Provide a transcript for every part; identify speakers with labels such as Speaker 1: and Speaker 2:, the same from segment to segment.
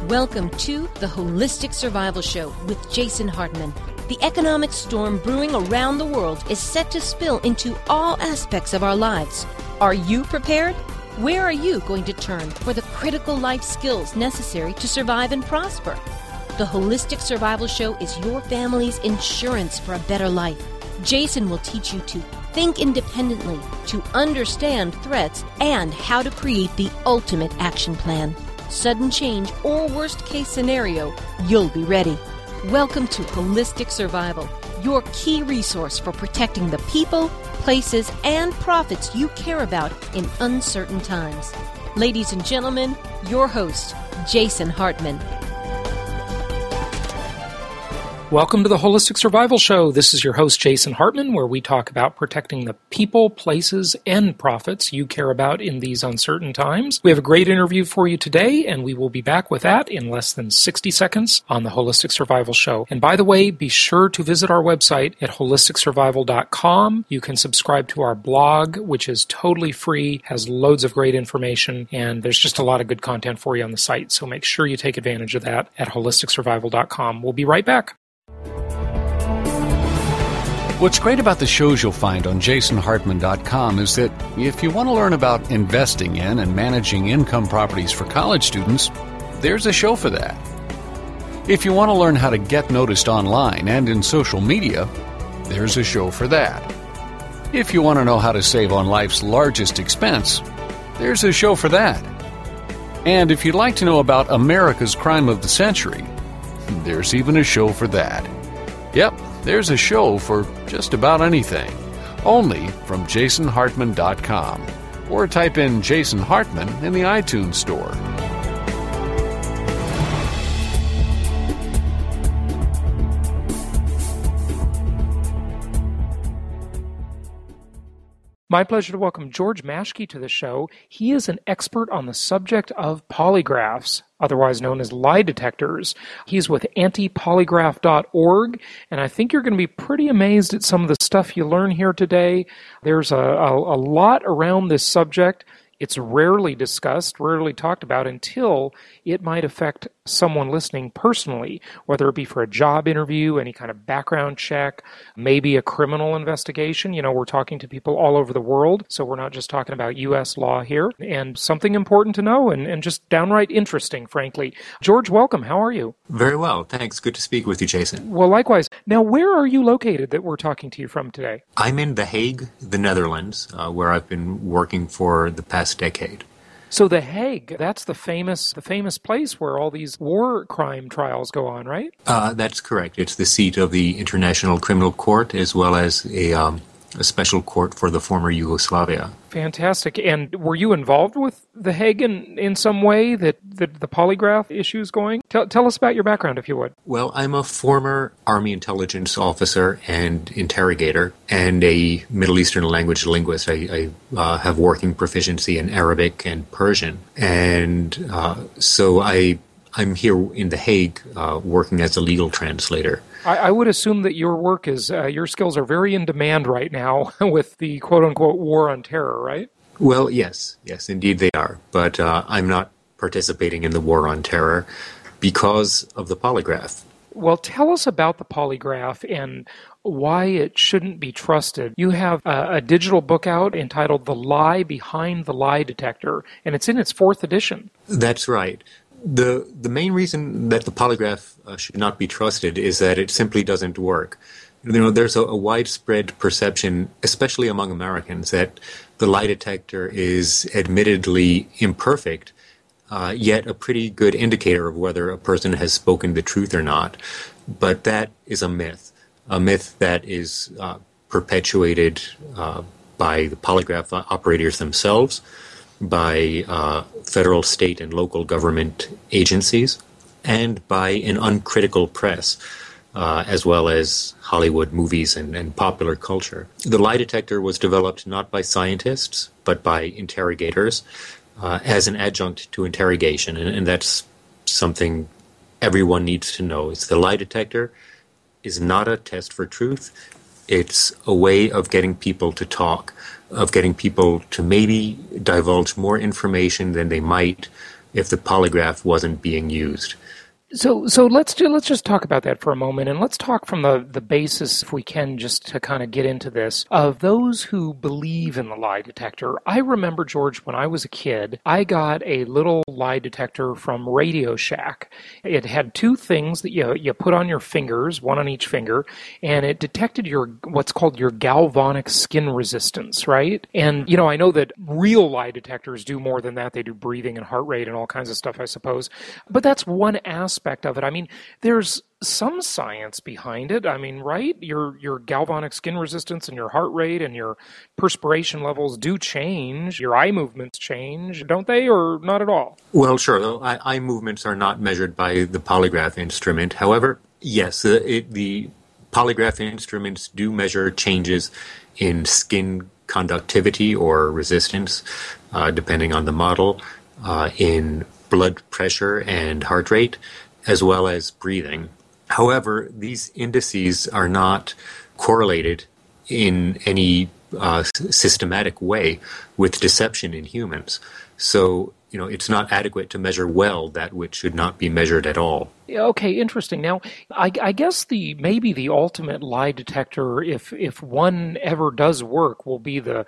Speaker 1: Welcome to the Holistic Survival Show with Jason Hartman. The economic storm brewing around the world is set to spill into all aspects of our lives. Are you prepared? Where are you going to turn for the critical life skills necessary to survive and prosper? The Holistic Survival Show is your family's insurance for a better life. Jason will teach you to think independently, to understand threats, and how to create the ultimate action plan. Sudden change or worst case scenario, you'll be ready. Welcome to Holistic Survival, your key resource for protecting the people, places, and profits you care about in uncertain times. Ladies and gentlemen, your host, Jason Hartman.
Speaker 2: Welcome to the Holistic Survival Show. This is your host, Jason Hartman, where we talk about protecting the people, places, and profits you care about in these uncertain times. We have a great interview for you today, and we will be back with that in less than 60 seconds on the Holistic Survival Show. And by the way, be sure to visit our website at holisticsurvival.com. You can subscribe to our blog, which is totally free, has loads of great information, and there's just a lot of good content for you on the site. So make sure you take advantage of that at holisticsurvival.com. We'll be right back.
Speaker 3: What's great about the shows you'll find on jasonhartman.com is that if you want to learn about investing in and managing income properties for college students, there's a show for that. If you want to learn how to get noticed online and in social media, there's a show for that. If you want to know how to save on life's largest expense, there's a show for that. And if you'd like to know about America's crime of the century, there's even a show for that. Yep, there's a show for just about anything. Only from jasonhartman.com. Or type in Jason Hartman in the iTunes store.
Speaker 2: My pleasure to welcome George Maschke to the show. He is an expert on the subject of polygraphs, otherwise known as lie detectors. He's with antipolygraph.org, and I think you're going to be pretty amazed at some of the stuff you learn here today. There's a lot around this subject. It's rarely discussed, rarely talked about until it might affect someone listening personally, whether it be for a job interview, any kind of background check, maybe a criminal investigation. You know, we're talking to people all over the world, so we're not just talking about U.S. law here. And something important to know and just downright interesting, frankly. George, welcome. How are you?
Speaker 4: Very well. Thanks. Good to speak with you, Jason.
Speaker 2: Well, likewise. Now, where are you located that we're talking to you from today?
Speaker 4: I'm in The Hague, the Netherlands, where I've been working for the past decade.
Speaker 2: So The Hague, that's the famous place where all these war crime trials go on, right?
Speaker 4: That's correct. It's the seat of the International Criminal Court as well as a special court for the former Yugoslavia.
Speaker 2: Fantastic. And were you involved with The Hague in some way, that the polygraph issue is going? Tell us about your background, if you would.
Speaker 4: Well, I'm a former Army intelligence officer and interrogator and a Middle Eastern language linguist. I have working proficiency in Arabic and Persian. And so I'm here in The Hague working as a legal translator.
Speaker 2: I would assume that your work is, your skills are very in demand right now with the quote-unquote war on terror, right?
Speaker 4: Well, yes, indeed they are. But I'm not participating in the war on terror because of the polygraph.
Speaker 2: Well, tell us about the polygraph and why it shouldn't be trusted. You have a digital book out entitled The Lie Behind the Lie Detector, and it's in its 4th edition.
Speaker 4: That's right. The main reason that the polygraph should not be trusted is that it simply doesn't work. You know, there's a widespread perception, especially among Americans, that the lie detector is admittedly imperfect, yet a pretty good indicator of whether a person has spoken the truth or not. But that is a myth that is perpetuated by the polygraph operators themselves, by federal, state, and local government agencies, and by an uncritical press, as well as Hollywood movies and popular culture. The lie detector was developed not by scientists, but by interrogators as an adjunct to interrogation, and that's something everyone needs to know. It's the lie detector is not a test for truth. It's a way of getting people to talk, of getting people to maybe divulge more information than they might if the polygraph wasn't being used.
Speaker 2: So let's just talk about that for a moment, and let's talk from the basis, if we can, just to kind of get into this, of those who believe in the lie detector. I remember, George, when I was a kid, I got a little lie detector from Radio Shack. It had two things that you put on your fingers, one on each finger, and it detected what's called your galvanic skin resistance, right? And, I know that real lie detectors do more than that. They do breathing and heart rate and all kinds of stuff, I suppose. But that's one aspect of it. I mean, there's some science behind it. I mean, right? Your galvanic skin resistance and your heart rate and your perspiration levels do change. Your eye movements change, don't they, or not at all?
Speaker 4: Well, sure. Eye movements are not measured by the polygraph instrument. However, yes, the polygraph instruments do measure changes in skin conductivity or resistance, depending on the model, in blood pressure and heart rate, as well as breathing. However, these indices are not correlated in any systematic way with deception in humans. So, it's not adequate to measure well that which should not be measured at all.
Speaker 2: Okay, interesting. Now, I guess maybe the ultimate lie detector, if one ever does work, will be the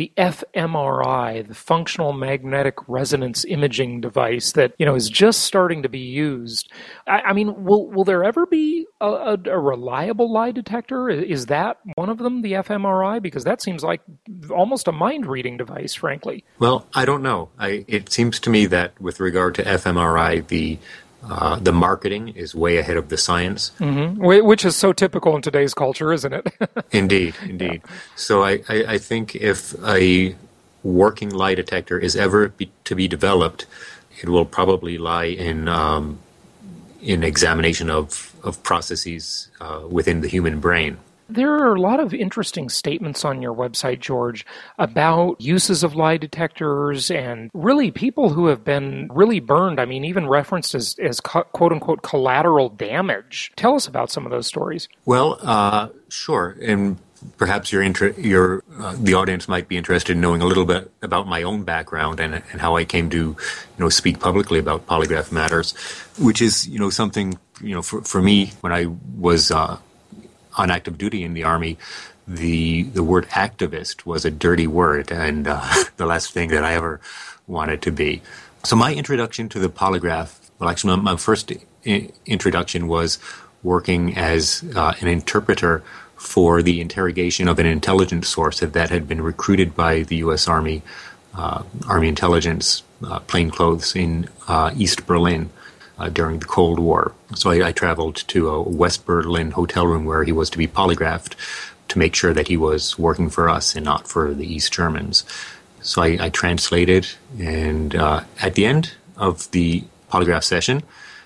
Speaker 2: fMRI, the functional magnetic resonance imaging device that is just starting to be used. I mean, will there ever be a reliable lie detector? Is that one of them, the fMRI? Because that seems like almost a mind reading device, frankly.
Speaker 4: Well, I don't know. It seems to me that with regard to fMRI, the marketing is way ahead of the science.
Speaker 2: Mm-hmm. Which is so typical in today's culture, isn't it?
Speaker 4: Indeed. Yeah. So I think if a working lie detector is ever to be developed, it will probably lie in examination of processes within the human brain.
Speaker 2: There are a lot of interesting statements on your website, George, about uses of lie detectors and really people who have been really burned. I mean, even referenced as quote-unquote collateral damage. Tell us about some of those stories.
Speaker 4: Well, sure. And perhaps the audience might be interested in knowing a little bit about my own background and how I came to, speak publicly about polygraph matters, which is, something, for me, when I was on active duty in the Army, the word activist was a dirty word and the last thing that I ever wanted to be. So my introduction to the polygraph, well, actually, my first introduction was working as an interpreter for the interrogation of an intelligence source that had been recruited by the U.S. Army intelligence plainclothes in East Berlin during the Cold War. So I traveled to a West Berlin hotel room where he was to be polygraphed to make sure that he was working for us and not for the East Germans. So I translated, and at the end of the polygraph session,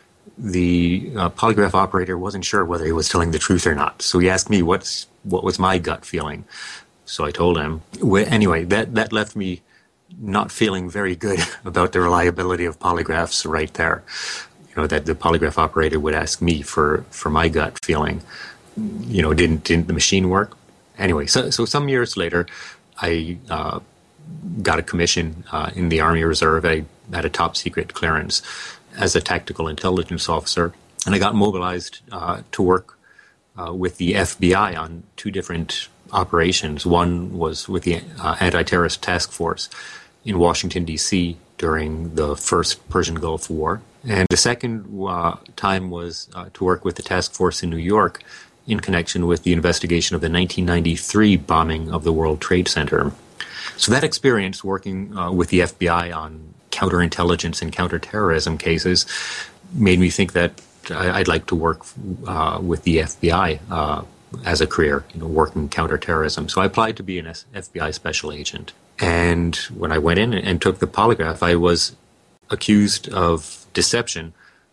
Speaker 4: the polygraph operator wasn't sure whether he was telling the truth or not. So he asked me what was my gut feeling. So I told him. Anyway, that left me not feeling very good about the reliability of polygraphs right there. That the polygraph operator would ask me for my gut feeling. Didn't the machine work? Anyway, so some years later, I got a commission in the Army Reserve. I had a top secret clearance as a tactical intelligence officer, and I got mobilized to work with the FBI on two different operations. One was with the Anti-Terrorist Task Force in Washington, D.C. during the first Persian Gulf War. And the second time was to work with the task force in New York in connection with the investigation of the 1993 bombing of the World Trade Center. So that experience working with the FBI on counterintelligence and counterterrorism cases made me think that I'd like to work with the FBI as a career, working counterterrorism. So I applied to be an FBI special agent. And when I went in and took the polygraph, I was accused of deception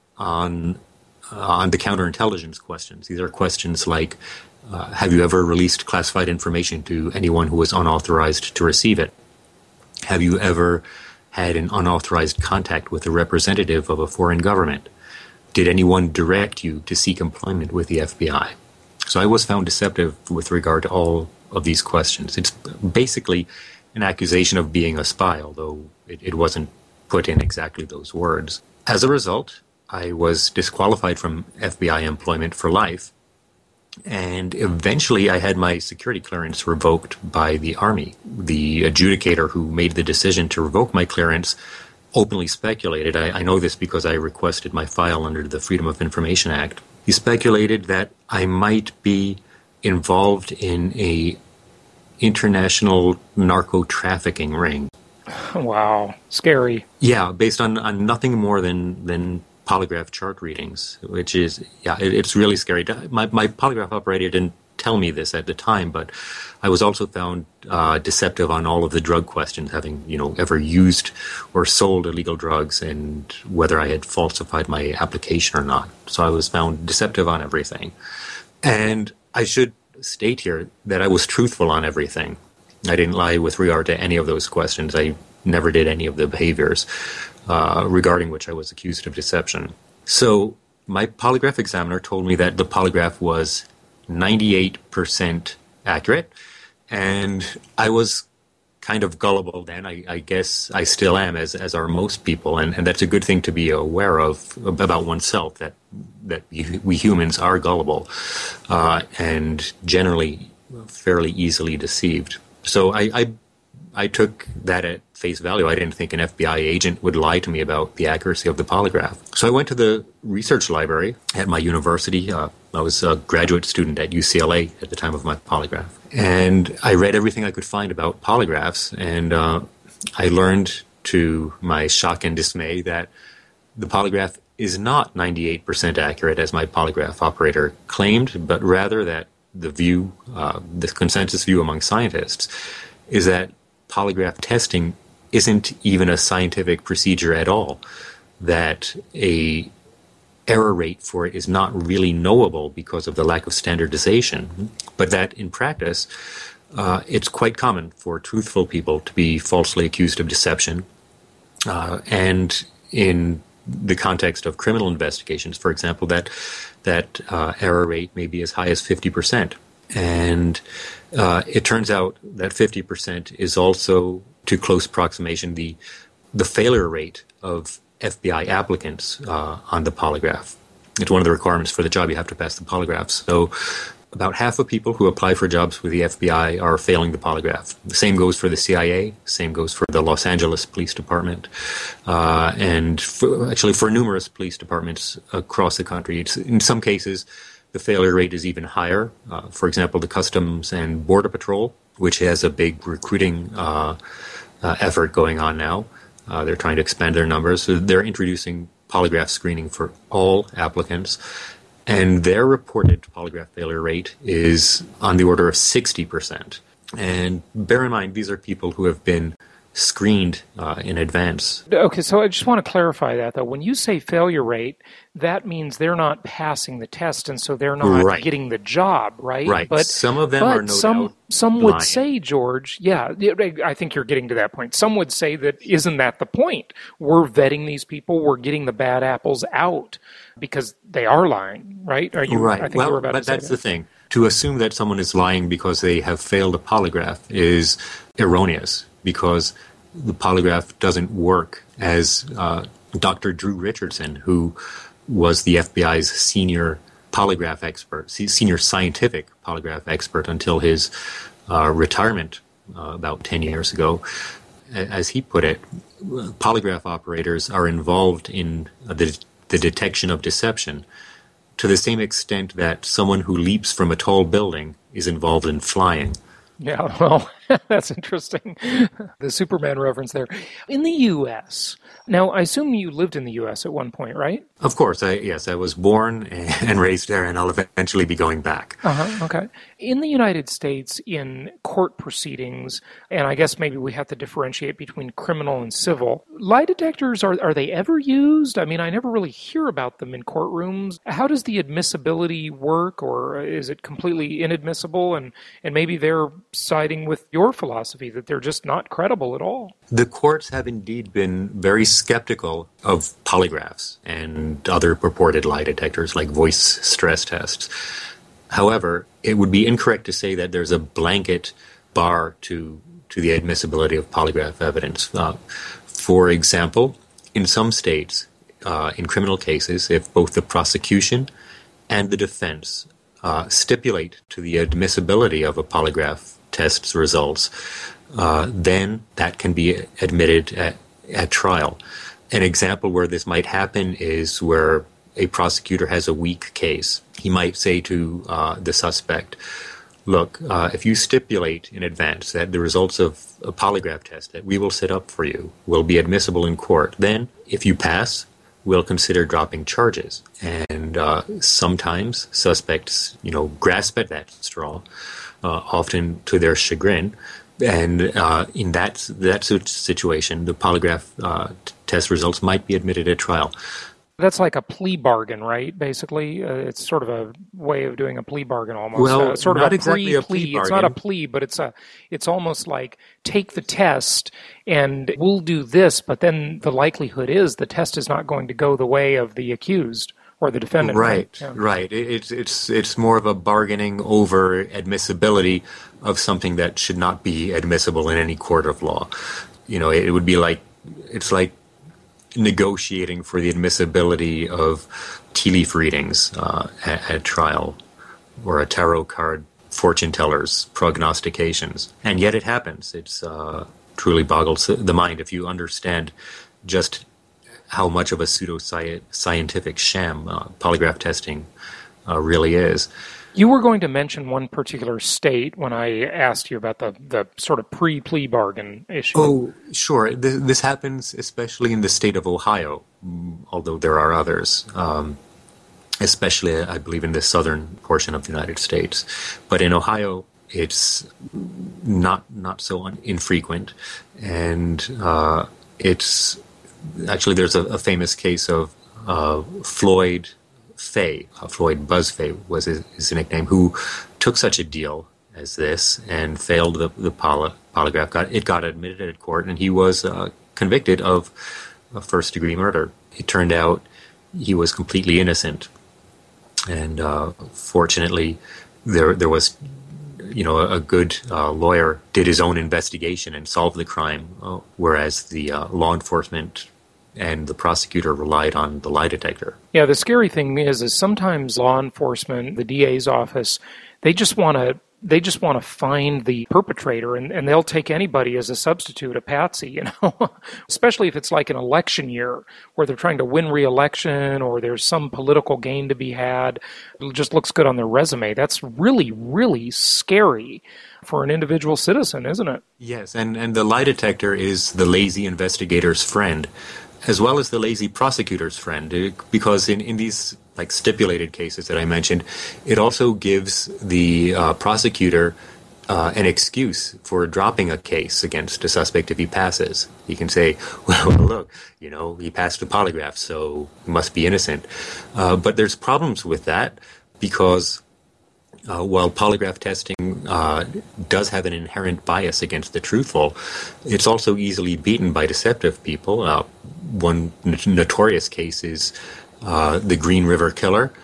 Speaker 4: on the counterintelligence questions. These are questions like, have you ever released classified information to anyone who was unauthorized to receive it? Have you ever had an unauthorized contact with a representative of a foreign government? Did anyone direct you to seek employment with the FBI? So I was found deceptive with regard to all of these questions. It's basically an accusation of being a spy, although it wasn't put in exactly those words. As a result, I was disqualified from FBI employment for life, and eventually I had my security clearance revoked by the Army. The adjudicator who made the decision to revoke my clearance openly speculated, I know this because I requested my file under the Freedom of Information Act, he speculated that I might be involved in a international narco-trafficking ring.
Speaker 2: Wow, scary.
Speaker 4: Yeah, based on nothing more than polygraph chart readings, which is, it's really scary. My polygraph operator didn't tell me this at the time, but I was also found deceptive on all of the drug questions, having, ever used or sold illegal drugs and whether I had falsified my application or not. So I was found deceptive on everything. And I should state here that I was truthful on everything. I didn't lie with regard to any of those questions. I never did any of the behaviors regarding which I was accused of deception. So my polygraph examiner told me that the polygraph was 98% accurate, and I was kind of gullible then. I guess I still am, as are most people, and that's a good thing to be aware of about oneself, that we humans are gullible and generally fairly easily deceived. So I took that at face value. I didn't think an FBI agent would lie to me about the accuracy of the polygraph. So I went to the research library at my university. I was a graduate student at UCLA at the time of my polygraph. And I read everything I could find about polygraphs, and I learned, to my shock and dismay, that the polygraph is not 98% accurate, as my polygraph operator claimed, but rather that the consensus view among scientists is that polygraph testing isn't even a scientific procedure at all, that a error rate for it is not really knowable because of the lack of standardization, but that in practice it's quite common for truthful people to be falsely accused of deception. And in the context of criminal investigations, for example, that error rate may be as high as 50%. And it turns out that 50% is also, to close approximation, the failure rate of FBI applicants on the polygraph. It's one of the requirements for the job. You have to pass the polygraph. So about half of people who apply for jobs with the FBI are failing the polygraph. The same goes for the CIA, same goes for the Los Angeles Police Department, and for numerous police departments across the country. In some cases, the failure rate is even higher. For example, the Customs and Border Patrol, which has a big recruiting effort going on now. They're trying to expand their numbers. So they're introducing polygraph screening for all applicants. And their reported polygraph failure rate is on the order of 60%. And bear in mind, these are people who have been screened in advance.
Speaker 2: Okay, so I just want to clarify that, though. When you say failure rate, that means they're not passing the test, and so they're not getting the job, right?
Speaker 4: Right. But some of them are no doubt
Speaker 2: some would say, George, I think you're getting to that point. Some would say that isn't that the point? We're vetting these people. We're getting the bad apples out because they are lying, right?
Speaker 4: Right.
Speaker 2: I think you were about to say
Speaker 4: that's the thing. To assume that someone is lying because they have failed a polygraph is erroneous, because the polygraph doesn't work, as Dr. Drew Richardson, who was the FBI's senior polygraph expert, senior scientific polygraph expert until his retirement about 10 years ago, as he put it, polygraph operators are involved in the detection of deception to the same extent that someone who leaps from a tall building is involved in flying.
Speaker 2: Yeah, well, that's interesting. The Superman reference there. In the U.S., now, I assume you lived in the U.S. at one point, right?
Speaker 4: Of course. I was born and raised there, and I'll eventually be going back.
Speaker 2: Okay. In the United States, in court proceedings, and I guess maybe we have to differentiate between criminal and civil, lie detectors, are they ever used? I mean, I never really hear about them in courtrooms. How does the admissibility work, or is it completely inadmissible? And maybe they're siding with your philosophy that they're just not credible at all.
Speaker 4: The courts have indeed been very skeptical of polygraphs and other purported lie detectors like voice stress tests. However, it would be incorrect to say that there's a blanket bar to the admissibility of polygraph evidence. For example, in some states, in criminal cases, if both the prosecution and the defense stipulate to the admissibility of a polygraph test's results, then that can be admitted at trial. An example where this might happen is where a prosecutor has a weak case. He might say to the suspect, look, if you stipulate in advance that the results of a polygraph test that we will set up for you will be admissible in court, then if you pass, we'll consider dropping charges. And sometimes suspects, grasp at that straw, often to their chagrin. And in that situation, the polygraph test results might be admitted at trial.
Speaker 2: That's like a plea bargain, right? Basically, it's sort of a way of doing a plea bargain almost.
Speaker 4: Well,
Speaker 2: sort
Speaker 4: not
Speaker 2: of a
Speaker 4: exactly a plea bargain.
Speaker 2: It's not a plea, but it's almost like take the test and we'll do this, but then the likelihood is the test is not going to go the way of the accused or the defendant.
Speaker 4: Right,
Speaker 2: yeah.
Speaker 4: Right. It's more of a bargaining over admissibility of something that should not be admissible in any court of law. It would be it's like negotiating for the admissibility of tea leaf readings at trial, or a tarot card fortune teller's prognostications. And yet it happens. It's truly boggles the mind if you understand just how much of a pseudo-scientific sham polygraph testing really is.
Speaker 2: You were going to mention one particular state when I asked you about the sort of pre-plea bargain issue.
Speaker 4: Oh, sure. This happens especially in the state of Ohio, although there are others, especially, I believe, in the southern portion of the United States. But in Ohio, it's not so infrequent, and it's actually there's a famous case of Floyd Fay, Floyd Buzz Fay was his nickname, who took such a deal as this and failed the polygraph. It got admitted at court, and he was convicted of first-degree murder. It turned out he was completely innocent, and fortunately, there was, a good lawyer did his own investigation and solved the crime, whereas the law enforcement and the prosecutor relied on the lie detector.
Speaker 2: Yeah, the scary thing is sometimes law enforcement, the DA's office, they just want to find the perpetrator, and they'll take anybody as a substitute, a patsy, especially if it's like an election year where they're trying to win re-election or there's some political gain to be had. It just looks good on their resume. That's really, really scary for an individual citizen, isn't it?
Speaker 4: Yes, and the lie detector is the lazy investigator's friend, as well as the lazy prosecutor's friend, because in these stipulated cases that I mentioned, it also gives the prosecutor an excuse for dropping a case against a suspect if he passes. He can say, well, look, he passed the polygraph, so he must be innocent. But there's problems with that because while polygraph testing does have an inherent bias against the truthful, it's also easily beaten by deceptive people. One notorious case is the Green River Killer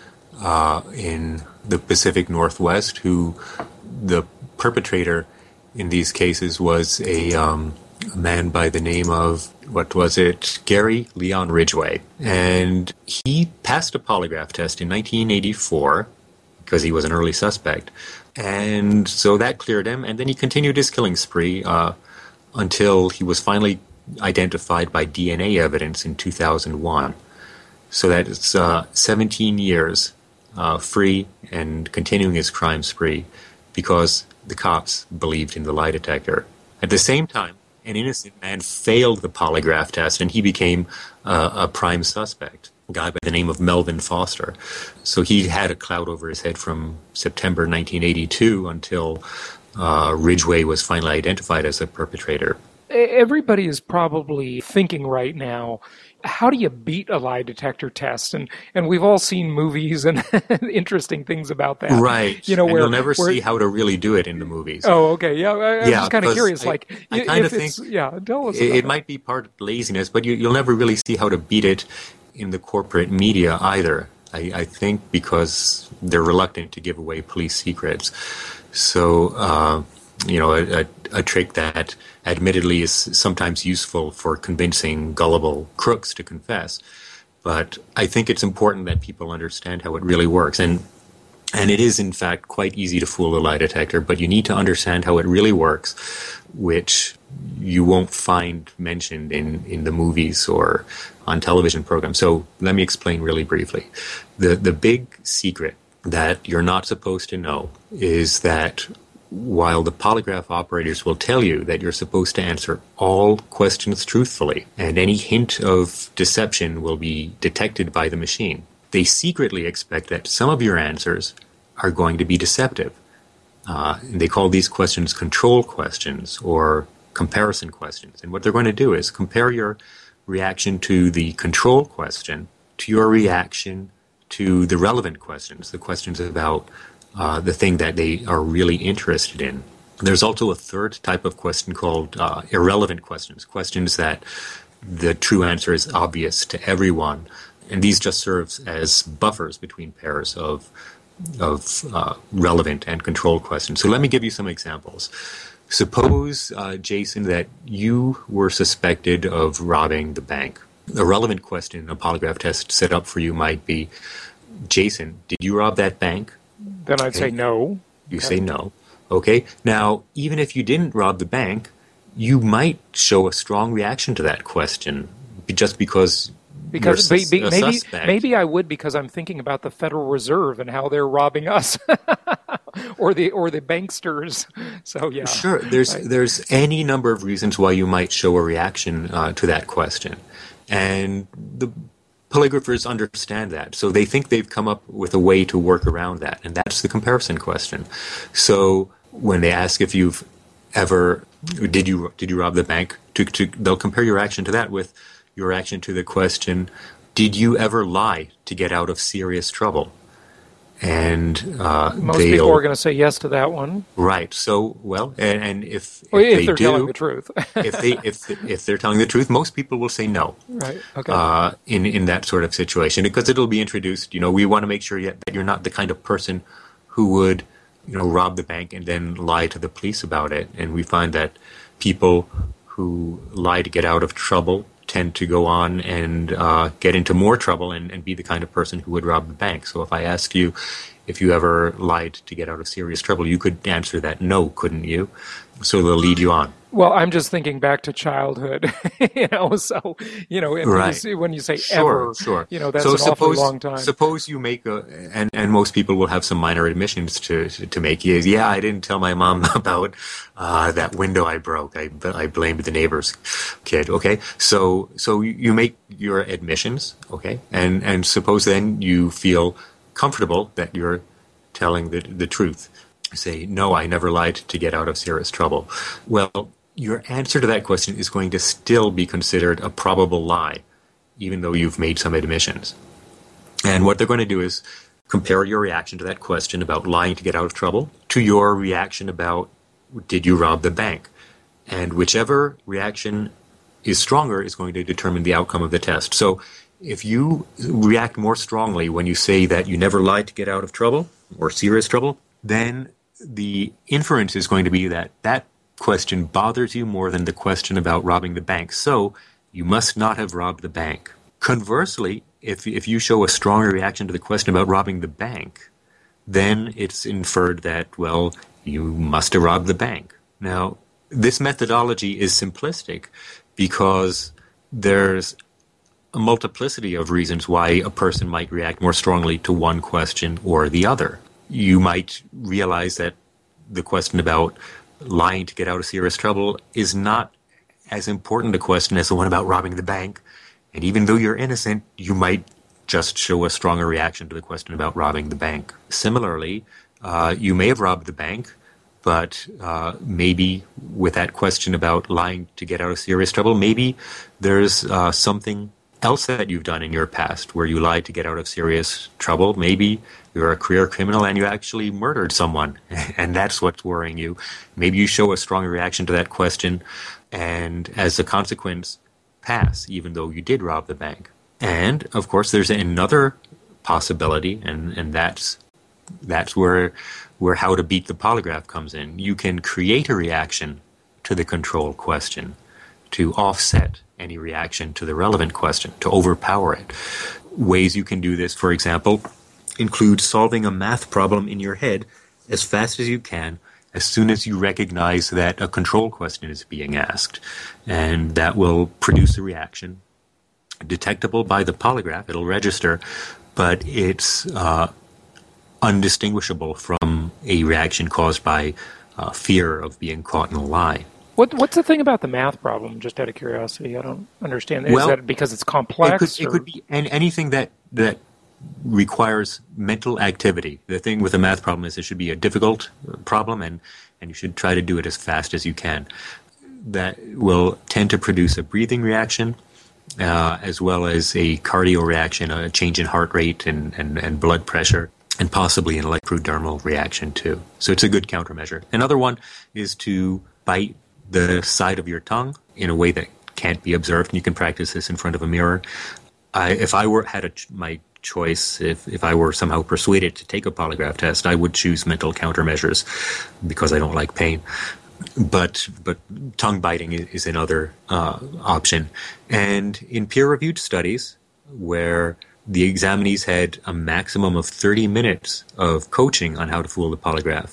Speaker 4: in the Pacific Northwest, who the perpetrator in these cases was a man by the name of, Gary Leon Ridgway. And he passed a polygraph test in 1984 because he was an early suspect. And so that cleared him, and then he continued his killing spree until he was finally identified by DNA evidence in 2001. So that is 17 years free and continuing his crime spree because the cops believed in the lie detector. At the same time, an innocent man failed the polygraph test and he became a prime suspect, a guy by the name of Melvin Foster. So he had a cloud over his head from September 1982 until Ridgway was finally identified as the perpetrator.
Speaker 2: Everybody is probably thinking right now, how do you beat a lie detector test? And we've all seen movies and interesting things about that.
Speaker 4: Right. You'll never see how to really do it in the movies.
Speaker 2: Oh, okay. Yeah, I'm just kind of curious.
Speaker 4: I kind of think
Speaker 2: tell us
Speaker 4: it might be part of laziness, but you'll never really see how to beat it in the corporate media either. I think because they're reluctant to give away police secrets. So a trick that admittedly is sometimes useful for convincing gullible crooks to confess. But I think it's important that people understand how it really works. And it is, in fact, quite easy to fool a lie detector, but you need to understand how it really works, which you won't find mentioned in the movies or on television programs. So let me explain really briefly. The big secret that you're not supposed to know is that while the polygraph operators will tell you that you're supposed to answer all questions truthfully, and any hint of deception will be detected by the machine, they secretly expect that some of your answers are going to be deceptive. They call these questions control questions or comparison questions. And what they're going to do is compare your reaction to the control question to your reaction to the relevant questions, the questions about the thing that they are really interested in. There's also a third type of question called irrelevant questions, questions that the true answer is obvious to everyone. And these just serve as buffers between pairs of relevant and control questions. So let me give you some examples. Suppose, Jason, that you were suspected of robbing the bank. A relevant question in a polygraph test set up for you might be, Jason, did you rob that bank?
Speaker 2: Then I'd say no.
Speaker 4: You say no. Okay. Now, even if you didn't rob the bank, you might show a strong reaction to that question just because
Speaker 2: maybe I would, because I'm thinking about the Federal Reserve and how they're robbing us, or the banksters. So yeah,
Speaker 4: sure. There's any number of reasons why you might show a reaction to that question, and the polygraphers understand that, so they think they've come up with a way to work around that, and that's the comparison question. So when they ask if you've ever did you rob the bank, they'll compare your reaction to that with your reaction to the question, did you ever lie to get out of serious trouble? And
Speaker 2: most people are going to say yes to that one,
Speaker 4: right? So, well, and if
Speaker 2: they're telling the truth,
Speaker 4: if they're telling the truth, most people will say no,
Speaker 2: right? Okay.
Speaker 4: In that sort of situation, because it'll be introduced. We want to make sure that you're not the kind of person who would, rob the bank and then lie to the police about it. And we find that people who lie to get out of trouble tend to go on and get into more trouble and be the kind of person who would rob the bank. So if I asked you if you ever lied to get out of serious trouble, you could answer that no, couldn't you? So they'll lead you on.
Speaker 2: Well, I'm just thinking back to childhood, so,
Speaker 4: right.
Speaker 2: when you say
Speaker 4: sure,
Speaker 2: ever,
Speaker 4: sure.
Speaker 2: That's an awfully long time.
Speaker 4: Suppose you make and most people will have some minor admissions to make. Yeah, I didn't tell my mom about that window I broke. I blamed the neighbor's kid. Okay, so you make your admissions. Okay, and suppose then you feel comfortable that you're telling the truth. Say, no, I never lied to get out of serious trouble. Well, your answer to that question is going to still be considered a probable lie, even though you've made some admissions. And what they're going to do is compare your reaction to that question about lying to get out of trouble to your reaction about, did you rob the bank? And whichever reaction is stronger is going to determine the outcome of the test. So if you react more strongly when you say that you never lied to get out of trouble or serious trouble, then the inference is going to be that question bothers you more than the question about robbing the bank. So you must not have robbed the bank. Conversely, if you show a stronger reaction to the question about robbing the bank, then it's inferred that, well, you must have robbed the bank. Now, this methodology is simplistic because there's a multiplicity of reasons why a person might react more strongly to one question or the other. You might realize that the question about lying to get out of serious trouble is not as important a question as the one about robbing the bank. And even though you're innocent, you might just show a stronger reaction to the question about robbing the bank. Similarly, you may have robbed the bank, but maybe with that question about lying to get out of serious trouble, maybe there's something else that you've done in your past where you lied to get out of serious trouble. Maybe you're a career criminal and you actually murdered someone, and that's what's worrying you. Maybe you show a strong reaction to that question and as a consequence pass, even though you did rob the bank. And, of course, there's another possibility, and that's that's where how to beat the polygraph comes in. You can create a reaction to the control question to offset any reaction to the relevant question, to overpower it. Ways you can do this, for example, include solving a math problem in your head as fast as you can as soon as you recognize that a control question is being asked. And that will produce a reaction detectable by the polygraph. It'll register, but it's undistinguishable from a reaction caused by fear of being caught in a lie.
Speaker 2: What's the thing about the math problem, just out of curiosity? I don't understand. Is that because it's complex?
Speaker 4: It could be anything that requires mental activity. The thing with a math problem is it should be a difficult problem, and you should try to do it as fast as you can. That will tend to produce a breathing reaction, as well as a cardio reaction, a change in heart rate and blood pressure, and possibly an electrodermal reaction too. So it's a good countermeasure. Another one is to bite the side of your tongue in a way that can't be observed, and you can practice this in front of a mirror. If I had my choice, if I were somehow persuaded to take a polygraph test, I would choose mental countermeasures because I don't like pain. But tongue biting is another option. And in peer-reviewed studies where the examinees had a maximum of 30 minutes of coaching on how to fool the polygraph,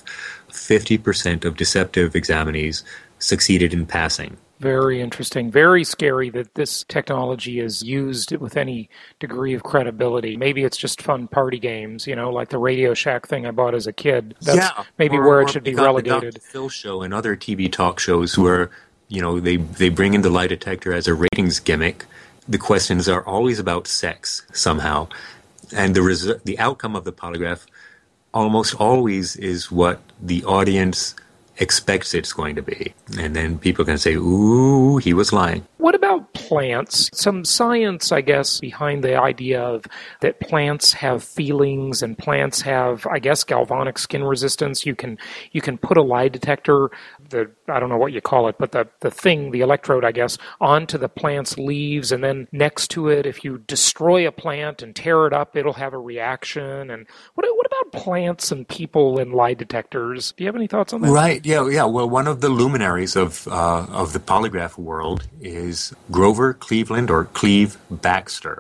Speaker 4: 50% of deceptive examinees succeeded in passing.
Speaker 2: Very interesting. Very scary that this technology is used with any degree of credibility. Maybe it's just fun party games, like the Radio Shack thing I bought as a kid. That's maybe where it should be relegated.
Speaker 4: The Dr. Phil show and other TV talk shows where, they bring in the lie detector as a ratings gimmick. The questions are always about sex somehow. And the outcome of the polygraph almost always is what the audience expects it's going to be. And then people can say, ooh, he was lying.
Speaker 2: What about plants? Some science, I guess, behind the idea of that plants have feelings and plants have, I guess, galvanic skin resistance. You can put a lie detector, I don't know what you call it, but the electrode, I guess, onto the plant's leaves, and then next to it, if you destroy a plant and tear it up, it'll have a reaction. And what about plants and people and lie detectors? Do you have any thoughts on that?
Speaker 4: Right. Yeah. Well, one of the luminaries of the polygraph world is Grover Cleveland, or Cleve Baxter,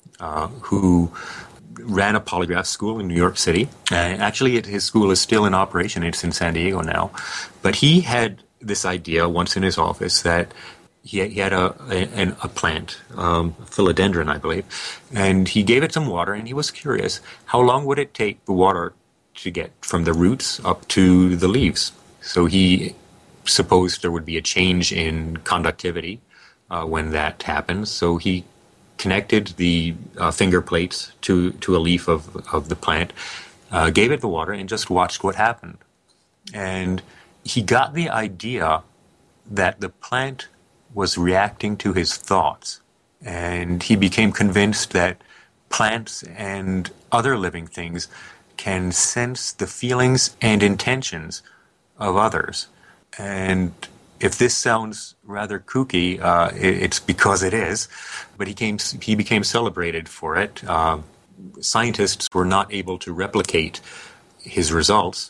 Speaker 4: who ran a polygraph school in New York City. Actually, his school is still in operation. It's in San Diego now. But he had this idea once in his office that he had a plant, philodendron, I believe, and he gave it some water, and he was curious, how long would it take the water to get from the roots up to the leaves? So he supposed there would be a change in conductivity when that happens. So he connected the finger plates to a leaf of the plant, gave it the water, and just watched what happened. And he got the idea that the plant was reacting to his thoughts. And he became convinced that plants and other living things can sense the feelings and intentions of others. And if this sounds rather kooky, it's because it is. But he became celebrated for it. Scientists were not able to replicate his results,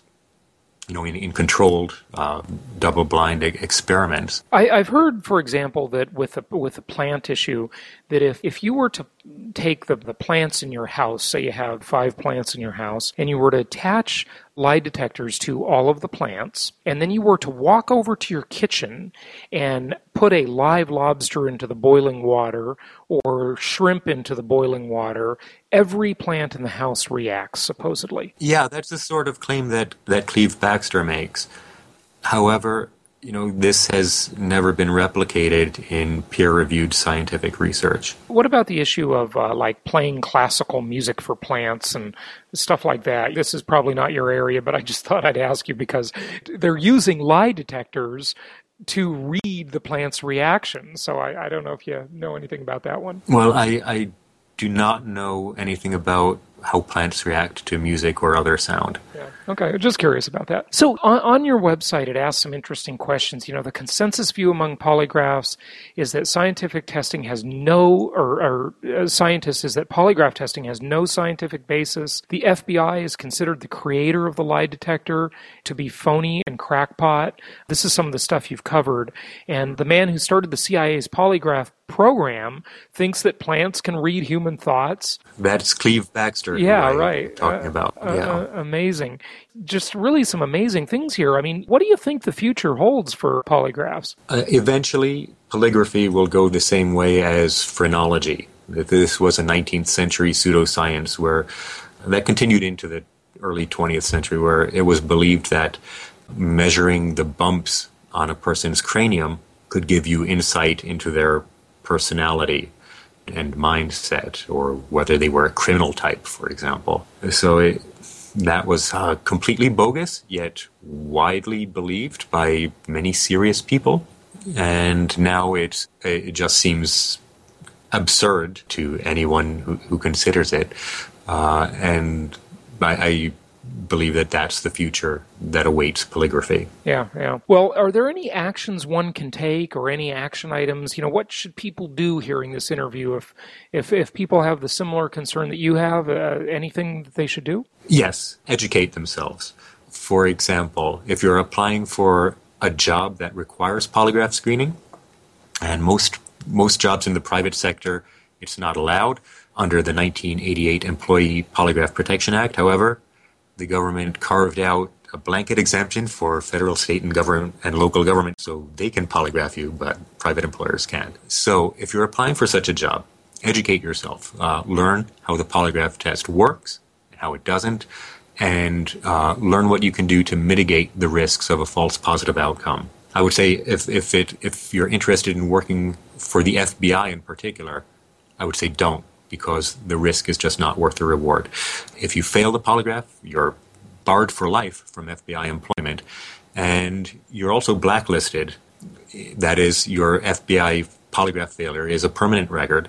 Speaker 4: in controlled double-blind experiments.
Speaker 2: I've heard, for example, that with the plant issue, that if you were to take the plants in your house, say you have 5 plants in your house, and you were to attach lie detectors to all of the plants, and then you were to walk over to your kitchen and put a live lobster into the boiling water or shrimp into the boiling water, every plant in the house reacts, supposedly.
Speaker 4: Yeah, that's the sort of claim that Cleve Baxter makes. However, this has never been replicated in peer-reviewed scientific research.
Speaker 2: What about the issue of playing classical music for plants and stuff like that? This is probably not your area, but I just thought I'd ask you because they're using lie detectors to read the plant's reaction. So I don't know if you know anything about that one.
Speaker 4: Well, I do not know anything about how plants react to music or other sound.
Speaker 2: Yeah. Okay, just curious about that. So on your website, it asks some interesting questions. The consensus view among polygraphs is that scientific testing has scientists is that polygraph testing has no scientific basis. The FBI is considered the creator of the lie detector to be phony and crackpot. This is some of the stuff you've covered. And the man who started the CIA's polygraph program thinks that plants can read human thoughts.
Speaker 4: That's Cleve Baxter.
Speaker 2: Yeah, right.
Speaker 4: Talking about.
Speaker 2: Amazing. Just really some amazing things here. I mean, what do you think the future holds for polygraphs?
Speaker 4: Eventually, polygraphy will go the same way as phrenology. This was a 19th century pseudoscience that continued into the early 20th century, where it was believed that measuring the bumps on a person's cranium could give you insight into their personality and mindset, or whether they were a criminal type, for example. So that was completely bogus, yet widely believed by many serious people. And now it just seems absurd to anyone who considers it. And I believe that that's the future that awaits polygraphy.
Speaker 2: Yeah. Well, are there any actions one can take, or any action items? What should people do hearing this interview if people have the similar concern that you have? Anything that they should do?
Speaker 4: Yes, educate themselves. For example, if you're applying for a job that requires polygraph screening, and most jobs in the private sector, it's not allowed under the 1988 Employee Polygraph Protection Act. However, the government carved out a blanket exemption for federal, state, and local government, so they can polygraph you, but private employers can't. So if you're applying for such a job, educate yourself. Learn how the polygraph test works and how it doesn't, and learn what you can do to mitigate the risks of a false positive outcome. I would say if you're interested in working for the FBI in particular, I would say don't, because the risk is just not worth the reward. If you fail the polygraph, you're barred for life from FBI employment, and you're also blacklisted. That is, your FBI polygraph failure is a permanent record,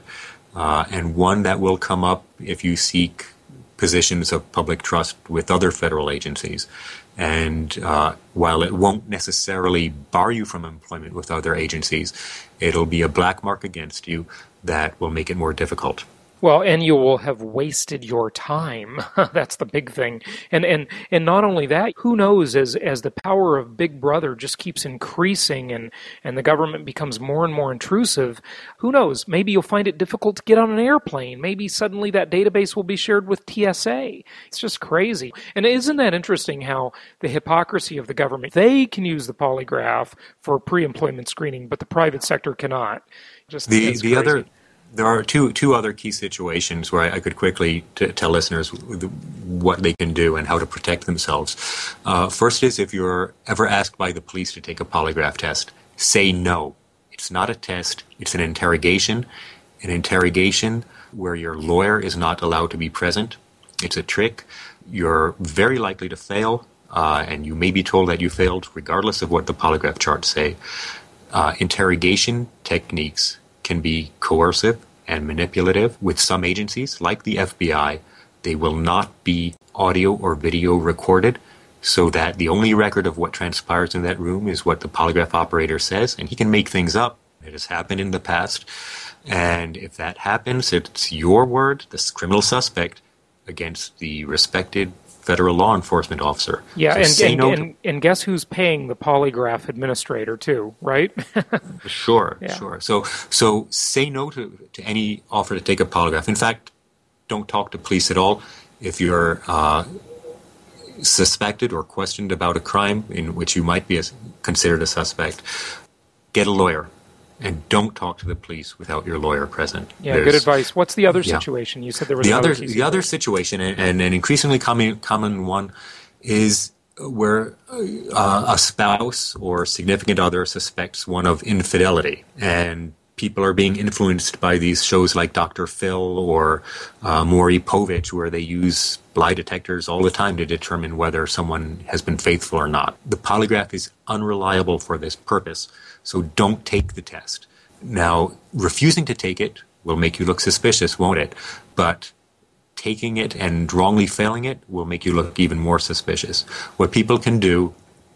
Speaker 4: and one that will come up if you seek positions of public trust with other federal agencies. And while it won't necessarily bar you from employment with other agencies, it'll be a black mark against you that will make it more difficult.
Speaker 2: Well, and you will have wasted your time. That's the big thing. And not only that, who knows, as the power of Big Brother just keeps increasing and the government becomes more and more intrusive, who knows, maybe you'll find it difficult to get on an airplane. Maybe suddenly that database will be shared with TSA. It's just crazy. And isn't that interesting how the hypocrisy of the government, they can use the polygraph for pre-employment screening, but the private sector cannot. Just the
Speaker 4: other... There are two other key situations where I could quickly tell listeners what they can do and how to protect themselves. First is, if you're ever asked by the police to take a polygraph test, say no. It's not a test, it's an interrogation. An interrogation where your lawyer is not allowed to be present. It's a trick. You're very likely to fail, and you may be told that you failed regardless of what the polygraph charts say. Interrogation techniques can be coercive and manipulative. With some agencies, like the FBI, they will not be audio or video recorded, so that the only record of what transpires in that room is what the polygraph operator says, and he can make things up. It has happened in the past, and if that happens, it's your word, this criminal suspect, against the respected federal law enforcement officer.
Speaker 2: Yeah, so and guess who's paying the polygraph administrator too, right?
Speaker 4: Sure. So say no to any offer to take a polygraph. In fact, don't talk to police at all. If you're suspected or questioned about a crime in which you might be considered a suspect, get a lawyer. And don't talk to the police without your lawyer present.
Speaker 2: Yeah, good advice. What's the other situation? You said there was
Speaker 4: the other situation, and an increasingly common one, is where a spouse or significant other suspects one of infidelity, and people are being influenced by these shows like Dr. Phil or Maury Povich, where they use lie detectors all the time to determine whether someone has been faithful or not. The polygraph is unreliable for this purpose, so don't take the test. Now, refusing to take it will make you look suspicious, won't it? But taking it and wrongly failing it will make you look even more suspicious. What people can do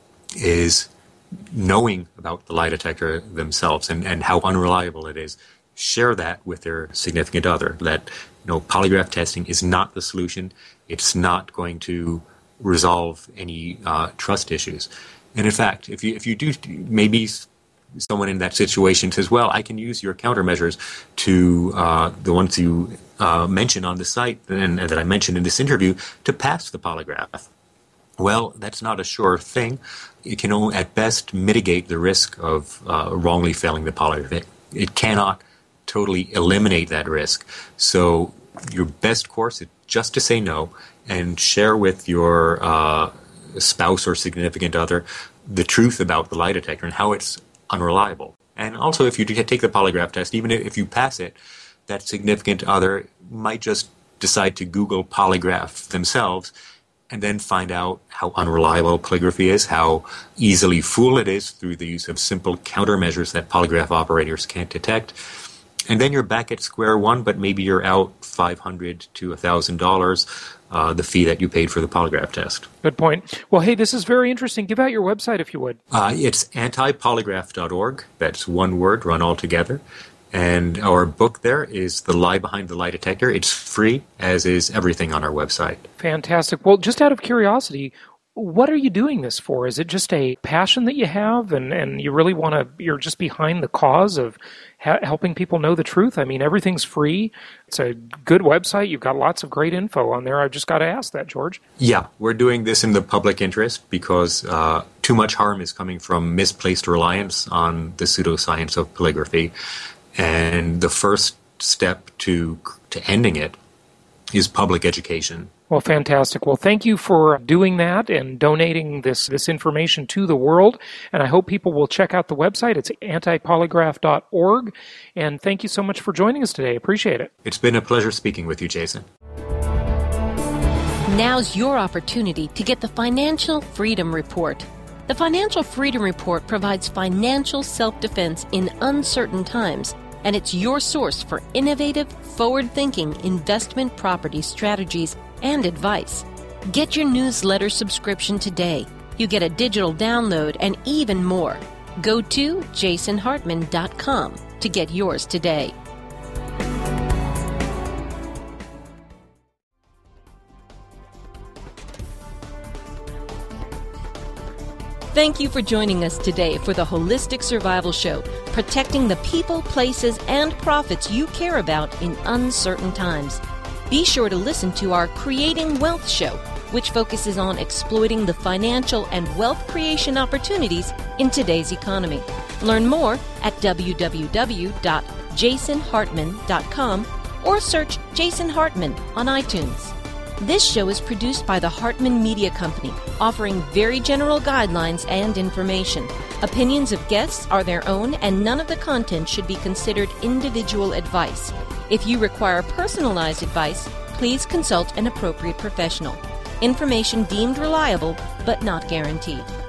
Speaker 4: is, knowing about the lie detector themselves and how unreliable it is, share that with their significant other, that polygraph testing is not the solution. It's not going to resolve any trust issues. And in fact, if you do, maybe someone in that situation says, well, I can use your countermeasures to the ones you mention on the site and that I mentioned in this interview to pass the polygraph. Well, that's not a sure thing. It can only, at best, mitigate the risk of wrongly failing the polygraph. It cannot totally eliminate that risk. So your best course is just to say no and share with your spouse or significant other the truth about the lie detector and how it's unreliable. And also, if you take the polygraph test, even if you pass it, that significant other might just decide to Google polygraph themselves and then find out how unreliable polygraphy is, how easily fooled it is through the use of simple countermeasures that polygraph operators can't detect. And then you're back at square one, but maybe you're out $500 to $1,000, the fee that you paid for the polygraph test.
Speaker 2: Good point. Well, hey, this is very interesting. Give out your website if you would.
Speaker 4: It's antipolygraph.org. That's one word, run all together. And our book there is The Lie Behind the Lie Detector. It's free, as is everything on our website.
Speaker 2: Fantastic. Well, just out of curiosity, what are you doing this for? Is it just a passion that you have and you really want to, you're just behind the cause of helping people know the truth? I mean, everything's free. It's a good website. You've got lots of great info on there. I've just got to ask that, George.
Speaker 4: Yeah, we're doing this in the public interest because too much harm is coming from misplaced reliance on the pseudoscience of polygraphy. And the first step to ending it is public education.
Speaker 2: Well, fantastic. Well, thank you for doing that and donating this information to the world. And I hope people will check out the website. It's antipolygraph.org. And thank you so much for joining us today. Appreciate it.
Speaker 4: It's been a pleasure speaking with you, Jason.
Speaker 1: Now's your opportunity to get the Financial Freedom Report. The Financial Freedom Report provides financial self-defense in uncertain times, and it's your source for innovative, forward-thinking investment property strategies and advice. Get your newsletter subscription today. You get a digital download and even more. Go to jasonhartman.com to get yours today. Thank you for joining us today for the Holistic Survival Show, protecting the people, places, and profits you care about in uncertain times. Be sure to listen to our Creating Wealth show, which focuses on exploiting the financial and wealth creation opportunities in today's economy. Learn more at www.jasonhartman.com or search Jason Hartman on iTunes. This show is produced by the Hartman Media Company, offering very general guidelines and information. Opinions of guests are their own, and none of the content should be considered individual advice. If you require personalized advice, please consult an appropriate professional. Information deemed reliable, but not guaranteed.